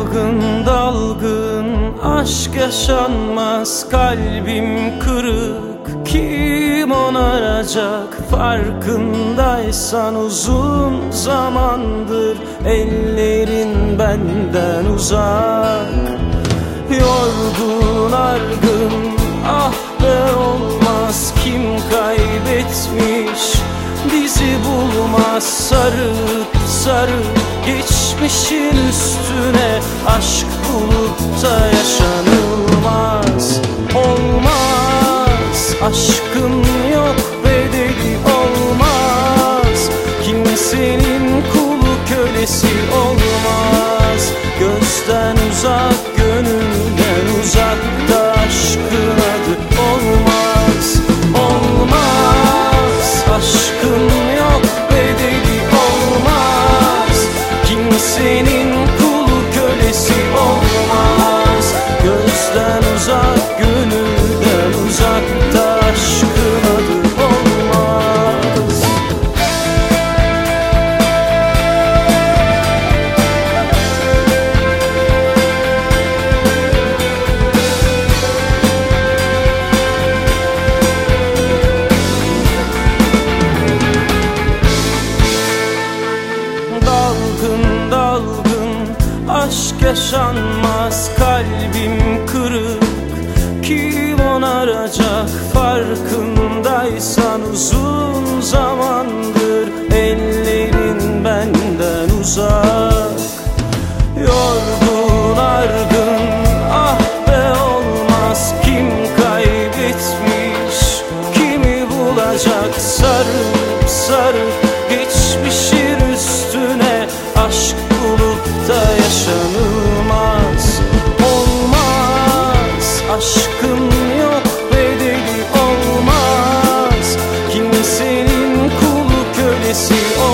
Dalgın dalgın aşk yaşanmaz, kalbim kırık, kim onaracak? Farkındaysan uzun zamandır ellerin benden uzak. Yorgun argın, ah be olmaz, kim kaybetmiş bizi bulmaz. Sarıp sarıp geçmişin üstüne aşk bulup da yaşanılmaz. Olmaz, aşkın yok bedeli olmaz, kimsenin kulu kölesi olmaz. Gözden uzak, gönülden uzakta aşkın adı olmaz. Olmaz, aşkın yok bedeli olmaz, kimsenin kulu kölesi olmaz. Gözden uzak, gönülden uzakta aşkın adı olmaz. Dalgın dalgın aşk yaşanmaz, kalbim kırık, kim onaracak? Farkındaysan uzun zamandır ellerin benden uzak. Yorgun argın, ah be olmaz, kim kaybetmiş kimi bulacak? Sarıp sarıp geçmişin üstüne aşk bulup da yaşanılmaz. Olmaz, aşkın yok bedeli olmaz, kimsenin kulu kölesi olmaz.